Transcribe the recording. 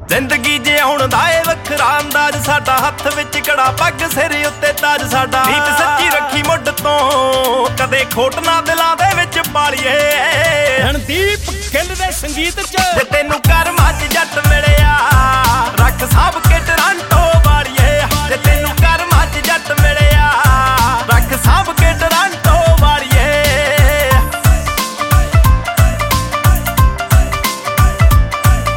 ਜ਼ਿੰਦਗੀ ਜਿਉਣ ਦਾ ਏ ਵੱਖਰਾ ਅੰਦਾਜ਼ ਸਾਡਾ, ਹੱਥ ਵਿੱਚ ਕੜਾ ਪੱਗ ਸਿਰ ਉੱਤੇ ਤਾਜ ਸਾਡਾ। ਨੀਤ ਸੱਚੀ ਰੱਖੀ ਮੁੱਢ ਤੋਂ ਕਦੇ ਖੋਟ ਨਾ ਦਿਲਾਂ ਦੇ ਵਿੱਚ ਪਾਲੀਏ। ਰਣਦੀਪ ਗਿੱਲ ਦੇ ਸੰਗੀਤ 'ਚ ਜੇ ਤੈਨੂੰ ਕਰਮ